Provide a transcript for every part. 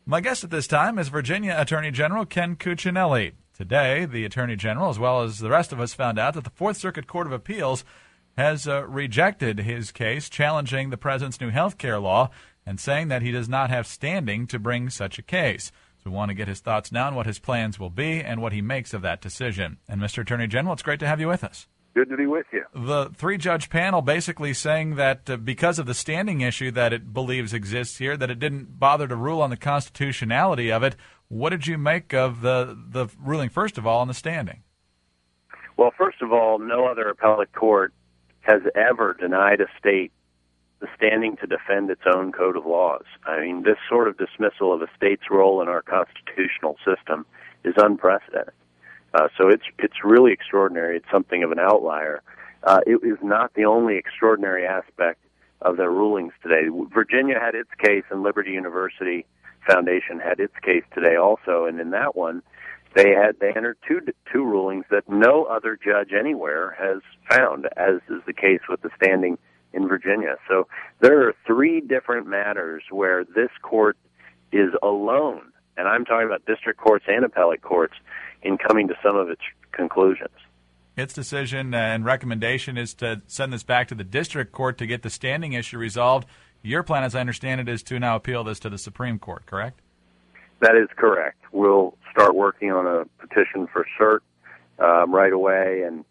My guest at this time is Virginia Attorney General Ken Cuccinelli. Today, the Attorney General, as well as the rest of us, found out that the Fourth Circuit Court of Appeals has rejected his case challenging the president's new health care law and saying that he does not have standing to bring such a case. So we want to get his thoughts now on what his plans will be and what he makes of that decision. And Mr. Attorney General, it's great to have you with us. Good to be with you. The three-judge panel basically saying that because of the standing issue that it believes exists here, that it didn't bother to rule on the constitutionality of it. What did you make of the ruling, first of all, on the standing? Well, first of all, no other appellate court has ever denied a state the standing to defend its own code of laws. I mean, this sort of dismissal of a state's role in our constitutional system is unprecedented. So it's really extraordinary. It's something of an outlier. It is not the only extraordinary aspect of their rulings today. Virginia had its case, and Liberty University Foundation had its case today also. And in that one, they entered two rulings that no other judge anywhere has found, as is the case with the standing in Virginia. So there are three different matters where this court is alone, and I'm talking about district courts and appellate courts, in coming to some of its conclusions. Its decision and recommendation is to send this back to the district court to get the standing issue resolved. Your plan, as I understand it, is to now appeal this to the Supreme Court, correct? That is correct. We'll start working on a petition for cert right away, and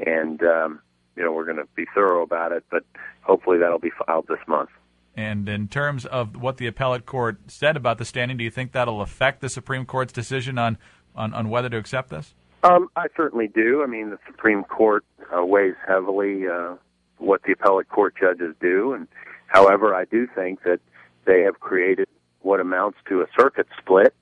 we're going to be thorough about it, but hopefully that'll be filed this month. And in terms of what the appellate court said about the standing, do you think that'll affect the Supreme Court's decision on whether to accept this? I certainly do. I mean, the Supreme Court weighs heavily what the appellate court judges do, and however, I do think that they have created what amounts to a circuit split.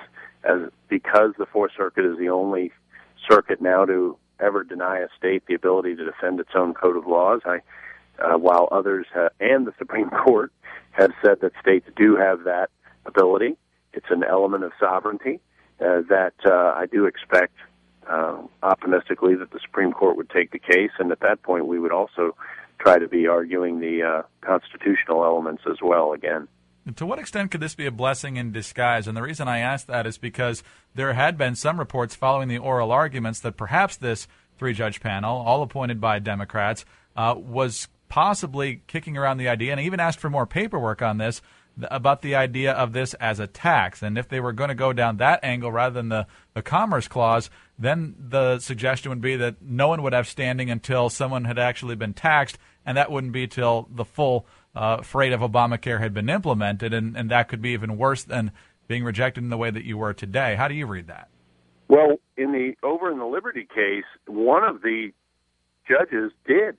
Because the Fourth Circuit is the only circuit now to ever deny a state the ability to defend its own code of laws. While others and the Supreme Court have said that states do have that ability, it's an element of sovereignty that I do expect optimistically that the Supreme Court would take the case, and at that point we would also try to be arguing the constitutional elements as well again. To what extent could this be a blessing in disguise? And the reason I ask that is because there had been some reports following the oral arguments that perhaps this three-judge panel, all appointed by Democrats, was possibly kicking around the idea, and even asked for more paperwork on this, about the idea of this as a tax. And if they were going to go down that angle rather than the Commerce Clause, then the suggestion would be that no one would have standing until someone had actually been taxed, and that wouldn't be till the full freight of Obamacare had been implemented, and that could be even worse than being rejected in the way that you were today. How do you read that? Well, over in the Liberty case, one of the judges did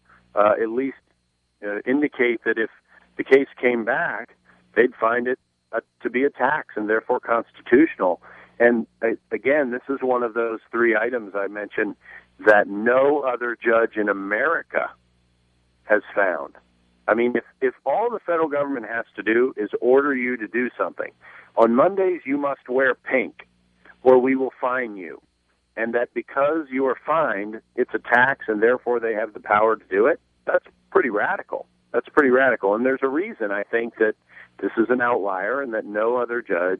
at least indicate that if the case came back, they'd find it to be a tax and therefore constitutional. And again, this is one of those three items I mentioned that no other judge in America has found. I mean, if all the federal government has to do is order you to do something, on Mondays you must wear pink or we will fine you, and that because you are fined, it's a tax and therefore they have the power to do it, that's pretty radical. That's pretty radical. And there's a reason, I think, that this is an outlier and that no other judge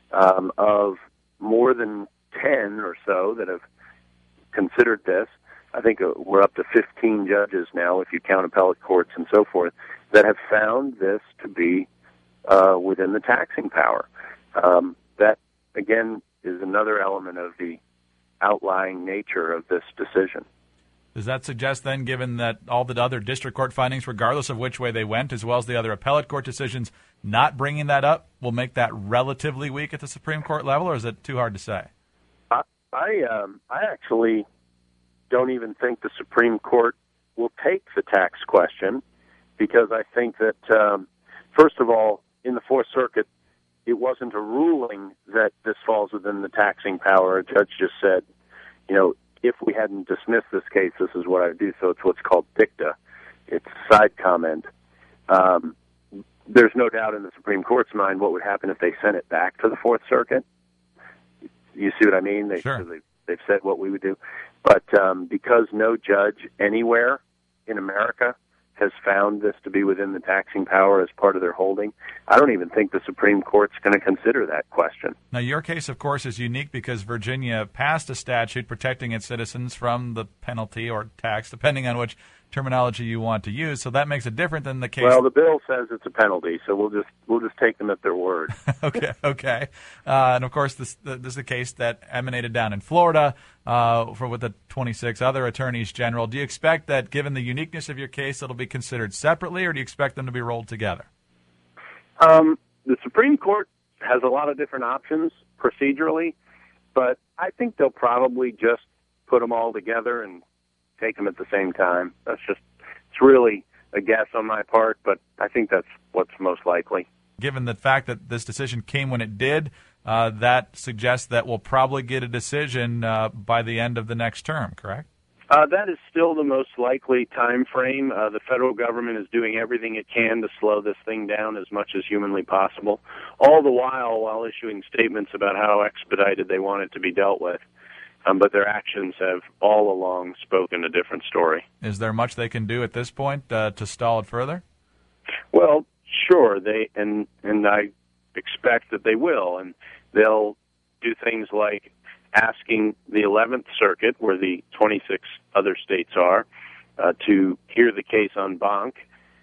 of more than 10 or so that have considered this, I think we're up to 15 judges now, if you count appellate courts and so forth, that have found this to be within the taxing power. That, again, is another element of the outlying nature of this decision. Does that suggest then, given that all the other district court findings, regardless of which way they went, as well as the other appellate court decisions, not bringing that up will make that relatively weak at the Supreme Court level, or is it too hard to say? I actually don't even think the Supreme Court will take the tax question, because I think that, first of all, in the Fourth Circuit, it wasn't a ruling that this falls within the taxing power. A judge just said, if we hadn't dismissed this case, this is what I would do. So it's what's called dicta. It's a side comment. There's no doubt in the Supreme Court's mind what would happen if they sent it back to the Fourth Circuit. You see what I mean? Sure. They've said what we would do. But because no judge anywhere in America has found this to be within the taxing power as part of their holding. I don't even think the Supreme Court's going to consider that question. Now, your case, of course, is unique because Virginia passed a statute protecting its citizens from the penalty or tax, depending on which terminology you want to use. So that makes it different than the case. Well, the bill says it's a penalty, so we'll just take them at their word. Okay. And of course, this is a case that emanated down in Florida with the 26 other attorneys general. Do you expect that, given the uniqueness of your case, it'll be considered separately, or do you expect them to be rolled together? The Supreme Court has a lot of different options procedurally, but I think they'll probably just put them all together and take them at the same time. It's really a guess on my part, but I think that's what's most likely. Given the fact that this decision came when it did, that suggests that we'll probably get a decision by the end of the next term, correct? That is still the most likely time frame. The federal government is doing everything it can to slow this thing down as much as humanly possible, all the while issuing statements about how expedited they want it to be dealt with. But their actions have all along spoken a different story. Is there much they can do at this point to stall it further? Well, sure, and I expect that they will, and they'll do things like asking the 11th Circuit, where the 26 other states are, to hear the case en banc.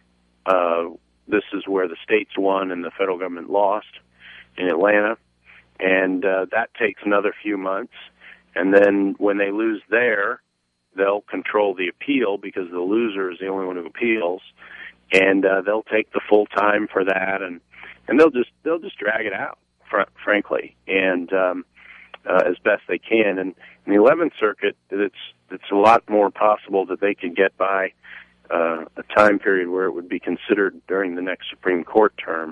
This is where the states won and the federal government lost in Atlanta, and that takes another few months. And then when they lose there, they'll control the appeal because the loser is the only one who appeals, and they'll take the full time for that, and they'll just drag it out, frankly, and as best they can. And in the 11th Circuit, it's a lot more possible that they could get by a time period where it would be considered during the next Supreme Court term,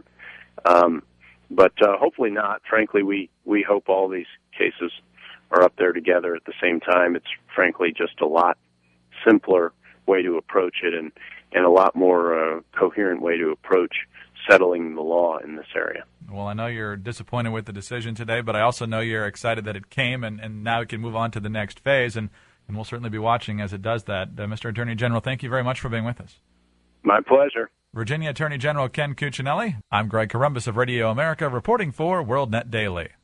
but hopefully not. Frankly, we hope all these cases are up there together at the same time. It's frankly just a lot simpler way to approach it and a lot more coherent way to approach settling the law in this area. Well, I know you're disappointed with the decision today, but I also know you're excited that it came and now it can move on to the next phase, and we'll certainly be watching as it does that. Mr. Attorney General, thank you very much for being with us. My pleasure. Virginia Attorney General Ken Cuccinelli. I'm Greg Corombos of Radio America, reporting for WorldNet Daily.